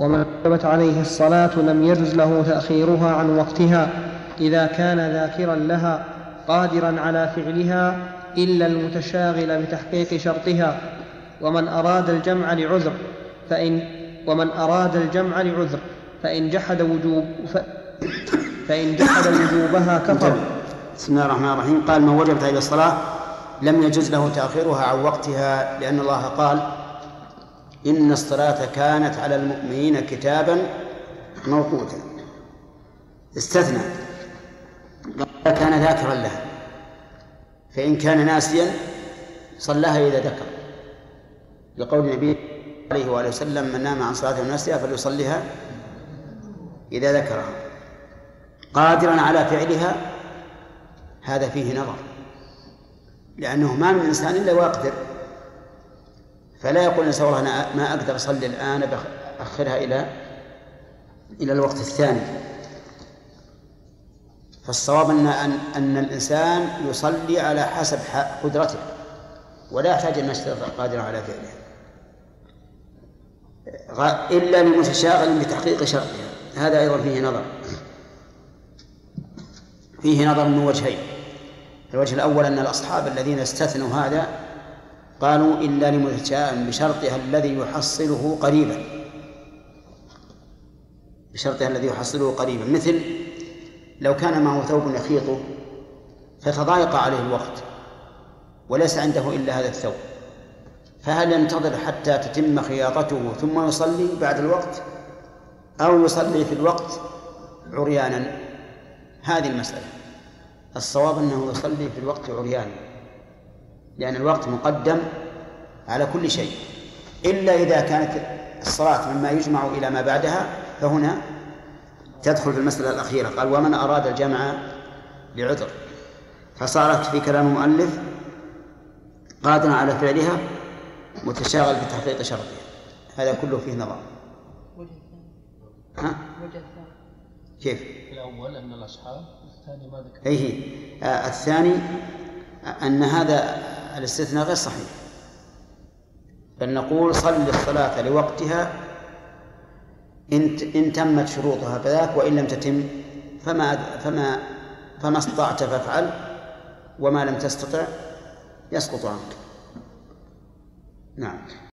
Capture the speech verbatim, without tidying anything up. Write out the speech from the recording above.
ومن وجبت عليه الصلاة لم يجز له تأخيرها عن وقتها إذا كان ذاكرا لها قادرا على فعلها إلا المتشاغل بتحقيق شرطها. ومن أراد الجمع لعذر فإن ومن أراد الجمع لعذر فإن جحد وجوب ف فإن جحد وجوبها كفر. بسم الله الرحمن الرحيم. قال: من وجبت عليه الصلاة لم يجز له تأخيرها عن وقتها، لأن الله قال: إن الصلاة كانت على المؤمنين كتابا موقوتا. استثنى كان ذاكرا لها، فإن كان ناسيا صلىها إذا ذكر، لقول النبي عليه وآله وسلم: من نام عن صلاة ناسيا فليصليها إذا ذكرها. قادرا على فعلها هذا فيه نظر، لأنه ما من إنسان إلا ويقدر، فلا يقول إنسان والله أنا ما أقدر أصلي الآن بأخرها إلى إلى الوقت الثاني. فالصواب أن أن الإنسان يصلي على حسب قدرته، ولا يحتاج أن يشترط قادرا على فعله، إلا لمتشاغل بتحقيق شرطها. هذا أيضا فيه نظر، فيه نظر من وجهين. الوجه الأول أن الأصحاب الذين استثنوا هذا قالوا: إلا لمتشاغل بشرطها الذي يحصله قريبا، بشرطها الذي يحصله قريبا، مثل لو كان معه ثوب يخيطه فتضايق عليه الوقت وليس عنده إلا هذا الثوب، فهل ينتظر حتى تتم خياطته ثم يصلي بعد الوقت، أو يصلي في الوقت عريانا؟ هذه المسألة. الصواب أنه يصلي في الوقت عريانا، لأن الوقت مقدم على كل شيء، إلا إذا كانت الصلاة مما يجمع إلى ما بعدها، فهنا تدخل في المسألة الأخيرة. قال: ومن أراد الجمع لعذر، فصارت في كلام المؤلف قادرا على فعلها متشاغل في تحقيق شرطها. هذا كله فيه نظر. ها؟ كيف؟ الأول أن الأصحاب، الثاني ما ذكر. أيه آه الثاني أن هذا الاستثناء غير صحيح، بل نقول: صل الصلاة لوقتها إن تمت شروطها فذاك، وإن لم تتم فما فما فما استطعت فافعل، وما لم تستطع يسقط عنك. نعم.